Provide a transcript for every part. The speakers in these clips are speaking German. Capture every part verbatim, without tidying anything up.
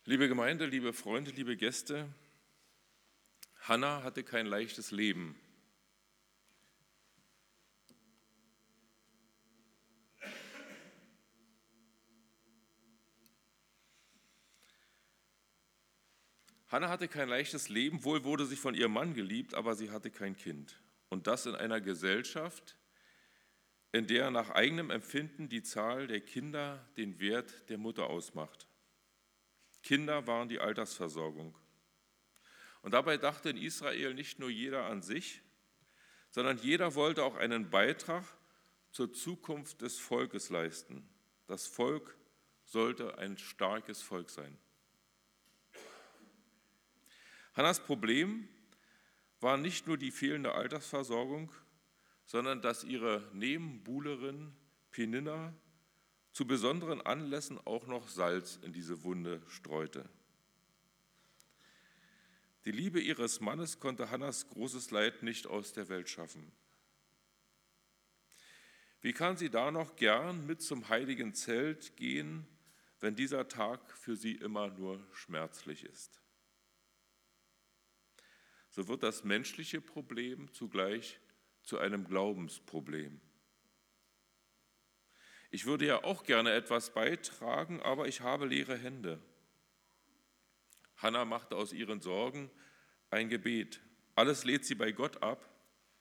Liebe Gemeinde, liebe Freunde, liebe Gäste, Hannah hatte kein leichtes Leben. Hannah hatte kein leichtes Leben, wohl wurde sie von ihrem Mann geliebt, aber sie hatte kein Kind. Und das in einer Gesellschaft, in der nach eigenem Empfinden die Zahl der Kinder den Wert der Mutter ausmacht. Kinder waren die Altersversorgung. Und dabei dachte in Israel nicht nur jeder an sich, sondern jeder wollte auch einen Beitrag zur Zukunft des Volkes leisten. Das Volk sollte ein starkes Volk sein. Hannas Problem war nicht nur die fehlende Altersversorgung, sondern dass ihre Nebenbuhlerin Peninna zu besonderen Anlässen auch noch Salz in diese Wunde streute. Die Liebe ihres Mannes konnte Hannas großes Leid nicht aus der Welt schaffen. Wie kann sie da noch gern mit zum heiligen Zelt gehen, wenn dieser Tag für sie immer nur schmerzlich ist? So wird das menschliche Problem zugleich zu einem Glaubensproblem. Ich würde ja auch gerne etwas beitragen, aber ich habe leere Hände. Hannah machte aus ihren Sorgen ein Gebet. Alles lädt sie bei Gott ab.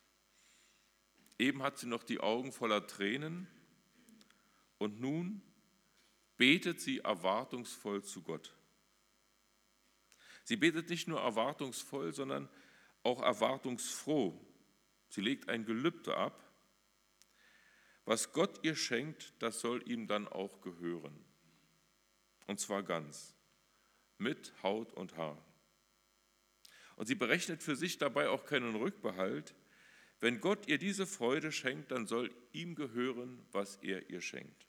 Eben hat sie noch die Augen voller Tränen und nun betet sie erwartungsvoll zu Gott. Sie betet nicht nur erwartungsvoll, sondern auch erwartungsfroh. Sie legt ein Gelübde ab. Was Gott ihr schenkt, das soll ihm dann auch gehören. Und zwar ganz, mit Haut und Haar. Und sie berechnet für sich dabei auch keinen Rückbehalt. Wenn Gott ihr diese Freude schenkt, dann soll ihm gehören, was er ihr schenkt.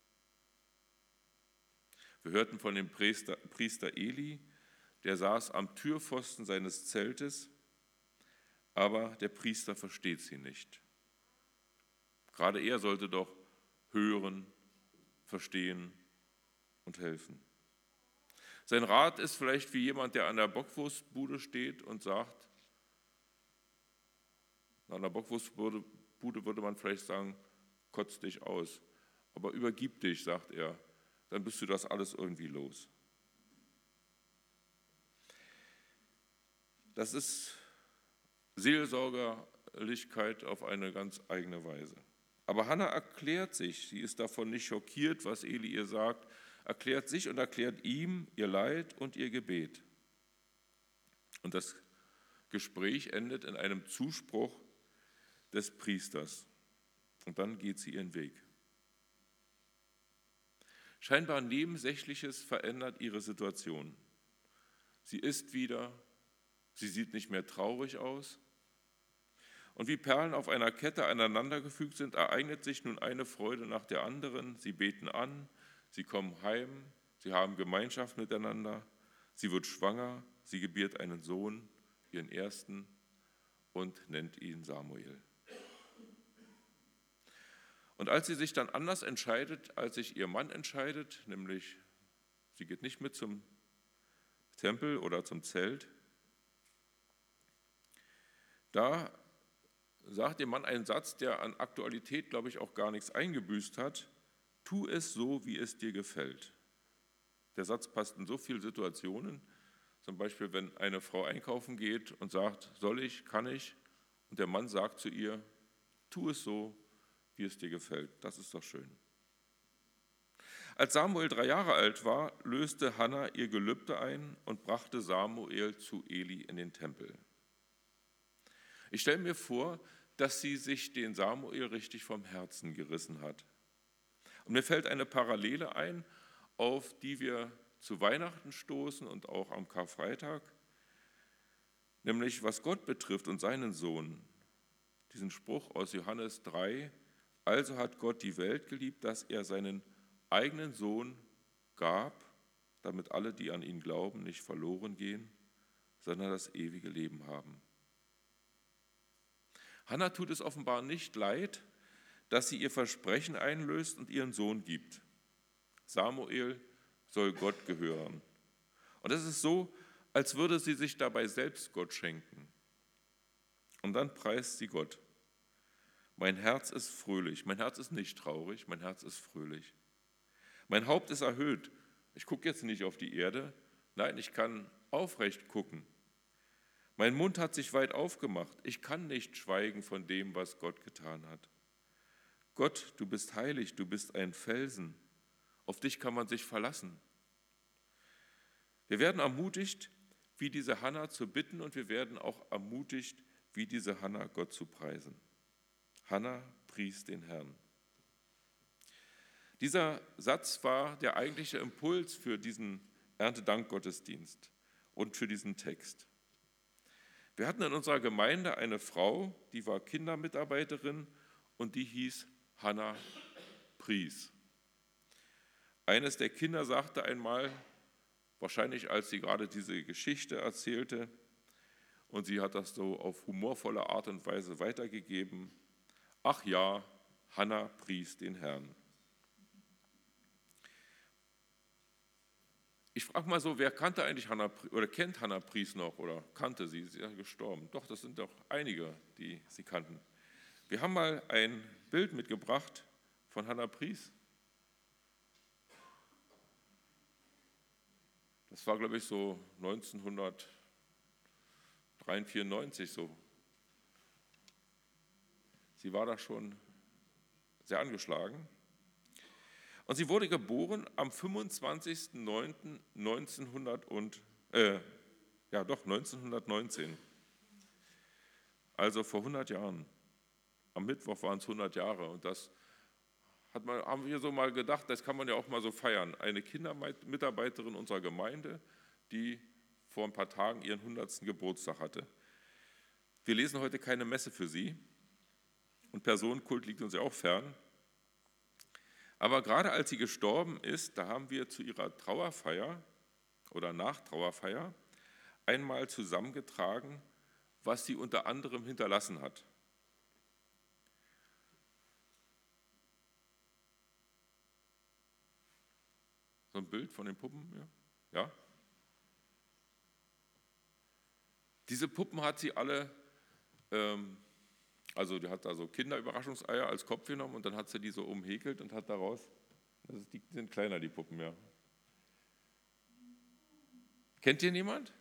Wir hörten von dem Priester, Priester Eli, der saß am Türpfosten seines Zeltes, aber der Priester versteht sie nicht. Gerade er sollte doch hören, verstehen und helfen. Sein Rat ist vielleicht wie jemand, der an der Bockwurstbude steht und sagt, an der Bockwurstbude würde man vielleicht sagen, kotz dich aus, aber übergib dich, sagt er, dann bist du das alles irgendwie los. Das ist Seelsorgerlichkeit auf eine ganz eigene Weise. Aber Hannah erklärt sich, sie ist davon nicht schockiert, was Eli ihr sagt, erklärt sich und erklärt ihm ihr Leid und ihr Gebet. Und das Gespräch endet in einem Zuspruch des Priesters. Und dann geht sie ihren Weg. Scheinbar Nebensächliches verändert ihre Situation. Sie isst wieder, sie sieht nicht mehr traurig aus. Und wie Perlen auf einer Kette aneinandergefügt sind, ereignet sich nun eine Freude nach der anderen. Sie beten an, sie kommen heim, sie haben Gemeinschaft miteinander, sie wird schwanger, sie gebiert einen Sohn, ihren ersten, und nennt ihn Samuel. Und als sie sich dann anders entscheidet, als sich ihr Mann entscheidet, nämlich sie geht nicht mit zum Tempel oder zum Zelt, da sagt ihr Mann einen Satz, der an Aktualität, glaube ich, auch gar nichts eingebüßt hat: Tu es so, wie es dir gefällt. Der Satz passt in so viele Situationen, zum Beispiel, wenn eine Frau einkaufen geht und sagt, soll ich, kann ich, und der Mann sagt zu ihr, tu es so, wie es dir gefällt. Das ist doch schön. Als Samuel drei Jahre alt war, löste Hannah ihr Gelübde ein und brachte Samuel zu Eli in den Tempel. Ich stelle mir vor, dass sie sich den Samuel richtig vom Herzen gerissen hat. Und mir fällt eine Parallele ein, auf die wir zu Weihnachten stoßen und auch am Karfreitag, nämlich was Gott betrifft und seinen Sohn. Diesen Spruch aus Johannes drei, also hat Gott die Welt geliebt, dass er seinen eigenen Sohn gab, damit alle, die an ihn glauben, nicht verloren gehen, sondern das ewige Leben haben. Hannah tut es offenbar nicht leid, dass sie ihr Versprechen einlöst und ihren Sohn gibt. Samuel soll Gott gehören. Und es ist so, als würde sie sich dabei selbst Gott schenken. Und dann preist sie Gott. Mein Herz ist fröhlich, mein Herz ist nicht traurig, mein Herz ist fröhlich. Mein Haupt ist erhöht. Ich gucke jetzt nicht auf die Erde, nein, ich kann aufrecht gucken. Mein Mund hat sich weit aufgemacht. Ich kann nicht schweigen von dem, was Gott getan hat. Gott, du bist heilig, du bist ein Felsen. Auf dich kann man sich verlassen. Wir werden ermutigt, wie diese Hannah zu bitten, und wir werden auch ermutigt, wie diese Hannah Gott zu preisen. Hannah pries den Herrn. Dieser Satz war der eigentliche Impuls für diesen Erntedankgottesdienst und für diesen Text. Wir hatten in unserer Gemeinde eine Frau, die war Kindermitarbeiterin und die hieß Hannah Pries. Eines der Kinder sagte einmal, wahrscheinlich als sie gerade diese Geschichte erzählte, und sie hat das so auf humorvolle Art und Weise weitergegeben: Ach ja, Hannah pries den Herrn. Ich frage mal so, wer kannte eigentlich Hannah oder kennt Hannah Pries noch oder kannte sie? Sie ist ja gestorben. Doch, das sind doch einige, die sie kannten. Wir haben mal ein Bild mitgebracht von Hannah Pries. Das war, glaube ich, so neunzehnhundertvierundneunzig so. Sie war da schon sehr angeschlagen. Und sie wurde geboren am fünfundzwanzigsten neunten neunzehnhundert und, äh, ja doch, neunzehnhundertneunzehn. Also vor hundert Jahren. Am Mittwoch waren es hundert Jahre. Und das hat man, haben wir so mal gedacht, das kann man ja auch mal so feiern. Eine Kindermitarbeiterin unserer Gemeinde, die vor ein paar Tagen ihren hundertsten Geburtstag hatte. Wir lesen heute keine Messe für sie. Und Personenkult liegt uns ja auch fern. Aber gerade als sie gestorben ist, da haben wir zu ihrer Trauerfeier oder Nachtrauerfeier einmal zusammengetragen, was sie unter anderem hinterlassen hat. So ein Bild von den Puppen, ja? Ja? Diese Puppen hat sie alle, ähm, also die hat da so Kinderüberraschungseier als Kopf genommen und dann hat sie die so umhäkelt und hat daraus, das ist, die sind kleiner, die Puppen, ja. Kennt ihr niemand?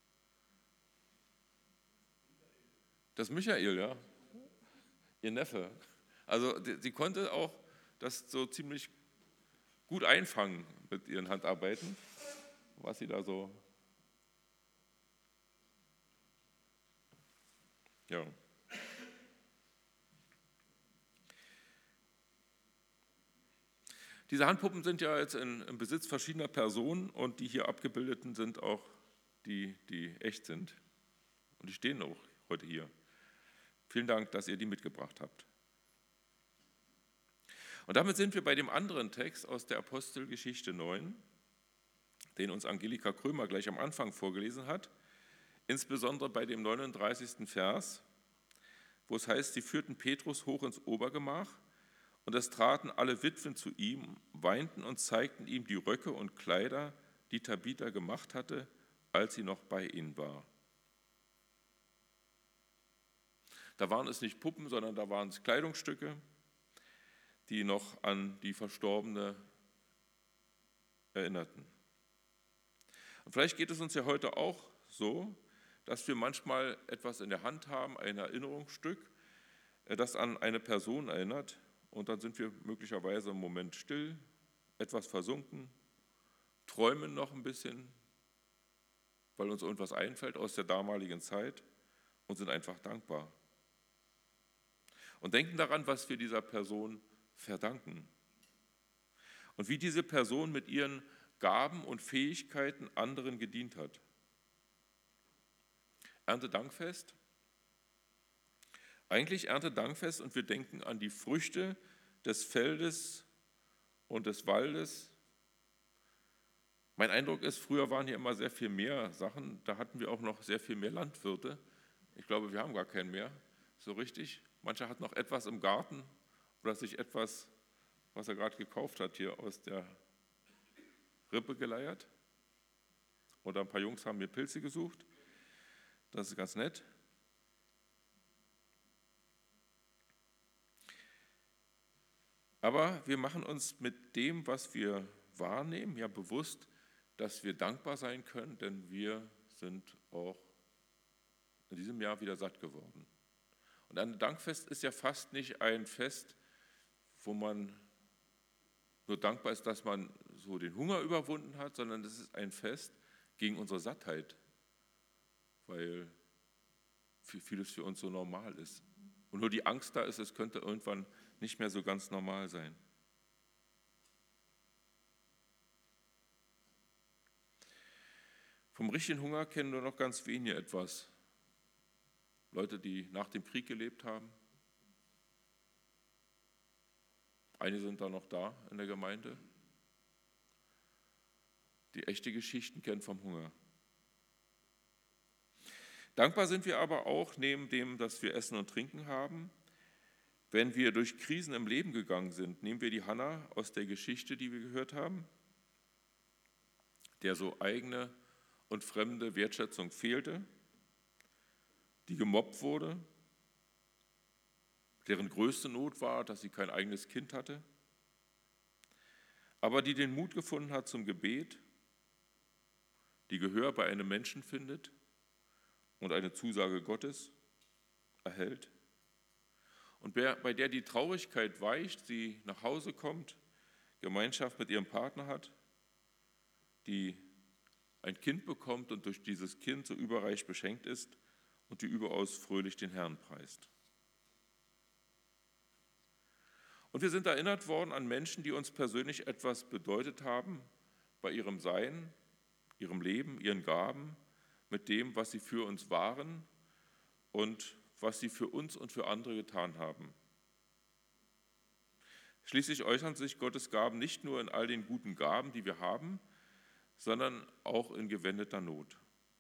Das ist Michael, ja. Ihr Neffe. Also die, sie konnte auch das so ziemlich gut einfangen mit ihren Handarbeiten, was sie da so, ja. Diese Handpuppen sind ja jetzt in, im Besitz verschiedener Personen und die hier abgebildeten sind auch die, die echt sind. Und die stehen auch heute hier. Vielen Dank, dass ihr die mitgebracht habt. Und damit sind wir bei dem anderen Text aus der Apostelgeschichte neun, den uns Angelika Krömer gleich am Anfang vorgelesen hat, insbesondere bei dem neununddreißigsten Vers, wo es heißt, sie führten Petrus hoch ins Obergemach und es traten alle Witwen zu ihm, weinten und zeigten ihm die Röcke und Kleider, die Tabitha gemacht hatte, als sie noch bei ihnen war. Da waren es nicht Puppen, sondern da waren es Kleidungsstücke, die noch an die Verstorbene erinnerten. Und vielleicht geht es uns ja heute auch so, dass wir manchmal etwas in der Hand haben, ein Erinnerungsstück, das an eine Person erinnert, und dann sind wir möglicherweise im Moment still, etwas versunken, träumen noch ein bisschen, weil uns irgendwas einfällt aus der damaligen Zeit und sind einfach dankbar. Und denken daran, was wir dieser Person verdanken. Und wie diese Person mit ihren Gaben und Fähigkeiten anderen gedient hat. Erntedankfest. Eigentlich Erntedankfest und wir denken an die Früchte des Feldes und des Waldes. Mein Eindruck ist, früher waren hier immer sehr viel mehr Sachen, da hatten wir auch noch sehr viel mehr Landwirte. Ich glaube, wir haben gar keinen mehr, so richtig. Mancher hat noch etwas im Garten oder sich etwas, was er gerade gekauft hat, hier aus der Rippe geleiert. oder ein paar Jungs haben mir Pilze gesucht. Das ist ganz nett. Aber wir machen uns mit dem, was wir wahrnehmen, ja bewusst, dass wir dankbar sein können, denn wir sind auch in diesem Jahr wieder satt geworden. Und ein Dankfest ist ja fast nicht ein Fest, wo man nur dankbar ist, dass man so den Hunger überwunden hat, sondern es ist ein Fest gegen unsere Sattheit, weil vieles für uns so normal ist. Und nur die Angst da ist, es könnte irgendwann nicht mehr so ganz normal sein. Vom richtigen Hunger kennen nur noch ganz wenige etwas. Leute, die nach dem Krieg gelebt haben. Einige sind da noch da in der Gemeinde, die echte Geschichten kennen vom Hunger. Dankbar sind wir aber auch, neben dem, dass wir Essen und Trinken haben, wenn wir durch Krisen im Leben gegangen sind. Nehmen wir die Hannah aus der Geschichte, die wir gehört haben, der so eigene und fremde Wertschätzung fehlte, die gemobbt wurde, deren größte Not war, dass sie kein eigenes Kind hatte, aber die den Mut gefunden hat zum Gebet, die Gehör bei einem Menschen findet und eine Zusage Gottes erhält und bei der die Traurigkeit weicht, sie nach Hause kommt, Gemeinschaft mit ihrem Partner hat, die ein Kind bekommt und durch dieses Kind so überreich beschenkt ist und die überaus fröhlich den Herrn preist. Und wir sind erinnert worden an Menschen, die uns persönlich etwas bedeutet haben bei ihrem Sein, ihrem Leben, ihren Gaben, mit dem, was sie für uns waren und was sie für uns und für andere getan haben. Schließlich äußern sich Gottes Gaben nicht nur in all den guten Gaben, die wir haben, sondern auch in gewendeter Not.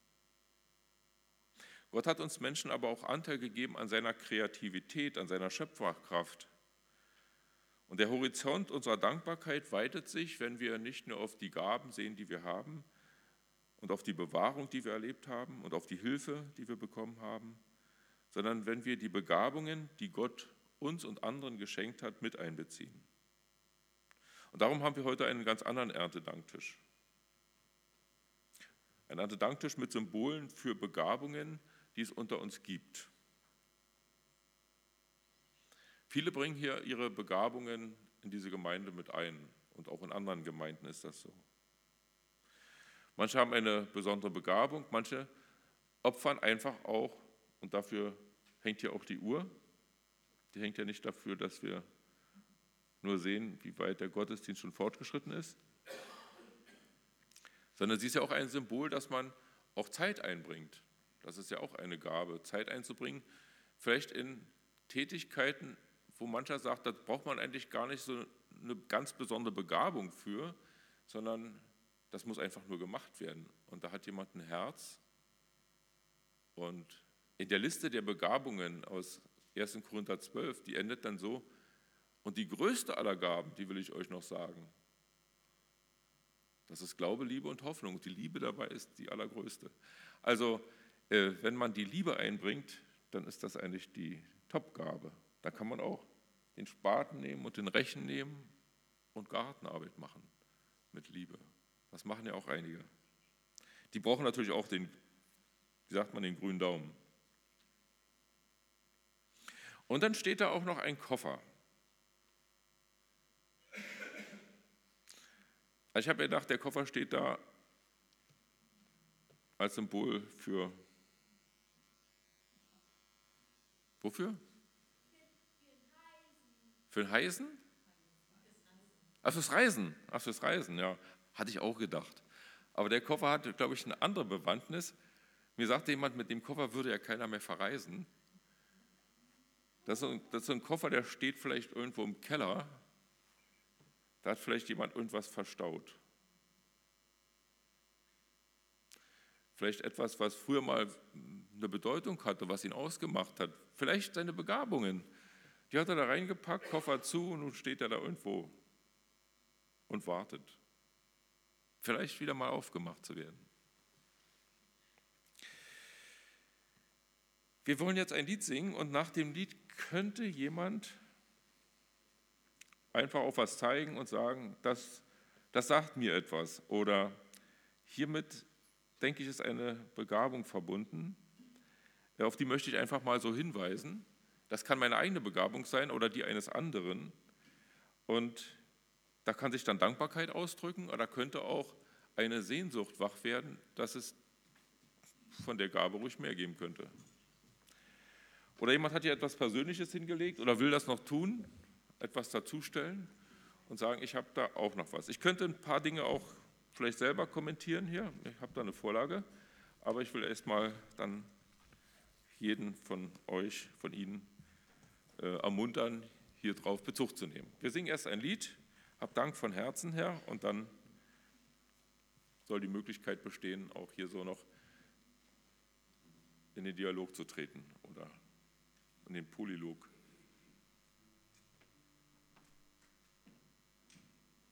Gott hat uns Menschen aber auch Anteil gegeben an seiner Kreativität, an seiner Schöpferkraft. Und der Horizont unserer Dankbarkeit weitet sich, wenn wir nicht nur auf die Gaben sehen, die wir haben, und auf die Bewahrung, die wir erlebt haben, und auf die Hilfe, die wir bekommen haben, sondern wenn wir die Begabungen, die Gott uns und anderen geschenkt hat, mit einbeziehen. Und darum haben wir heute einen ganz anderen Erntedanktisch. Ein Erntedanktisch mit Symbolen für Begabungen, die es unter uns gibt. Viele bringen hier ihre Begabungen in diese Gemeinde mit ein und auch in anderen Gemeinden ist das so. Manche haben eine besondere Begabung, manche opfern einfach auch, und dafür hängt hier auch die Uhr. Die hängt ja nicht dafür, dass wir nur sehen, wie weit der Gottesdienst schon fortgeschritten ist, sondern sie ist ja auch ein Symbol, dass man auch Zeit einbringt. Das ist ja auch eine Gabe, Zeit einzubringen, vielleicht in Tätigkeiten, wo mancher sagt, da braucht man eigentlich gar nicht so eine ganz besondere Begabung für, sondern das muss einfach nur gemacht werden. Und da hat jemand ein Herz. Und in der Liste der Begabungen aus erster Korinther zwölf, die endet dann so, und die größte aller Gaben, die will ich euch noch sagen, das ist Glaube, Liebe und Hoffnung. Und die Liebe dabei ist die allergrößte. Also, äh, wenn man die Liebe einbringt, dann ist das eigentlich die Topgabe. Da kann man auch den Spaten nehmen und den Rechen nehmen und Gartenarbeit machen mit Liebe. Das machen ja auch einige. Die brauchen natürlich auch den, wie sagt man, den grünen Daumen. Und dann steht da auch noch ein Koffer. Ich habe gedacht, der Koffer steht da als Symbol für, wofür? Für ein Heisen? Ach, fürs Reisen. Ach, fürs Reisen, ja. Hatte ich auch gedacht. Aber der Koffer hatte, glaube ich, eine andere Bewandtnis. Mir sagte jemand, mit dem Koffer würde ja keiner mehr verreisen. Das ist, so ein, das ist so ein Koffer, der steht vielleicht irgendwo im Keller. Da hat vielleicht jemand irgendwas verstaut. Vielleicht etwas, was früher mal eine Bedeutung hatte, was ihn ausgemacht hat. Vielleicht seine Begabungen. Die hat er da reingepackt, Koffer zu, und nun steht er da irgendwo und wartet. Vielleicht wieder mal aufgemacht zu werden. Wir wollen jetzt ein Lied singen und nach dem Lied könnte jemand einfach auf was zeigen und sagen, das, das sagt mir etwas. Oder hiermit, denke ich, ist eine Begabung verbunden, auf die möchte ich einfach mal so hinweisen. Das kann meine eigene Begabung sein oder die eines anderen. Und da kann sich dann Dankbarkeit ausdrücken, oder könnte auch eine Sehnsucht wach werden, dass es von der Gabe ruhig mehr geben könnte. Oder jemand hat hier etwas Persönliches hingelegt oder will das noch tun, etwas dazustellen und sagen, ich habe da auch noch was. Ich könnte ein paar Dinge auch vielleicht selber kommentieren hier, ich habe da eine Vorlage, aber ich will erstmal dann jeden von euch, von Ihnen äh, ermuntern, hier drauf Bezug zu nehmen. Wir singen erst ein Lied, hab Dank von Herzen her, und dann soll die Möglichkeit bestehen, auch hier so noch in den Dialog zu treten oder in den Polylog.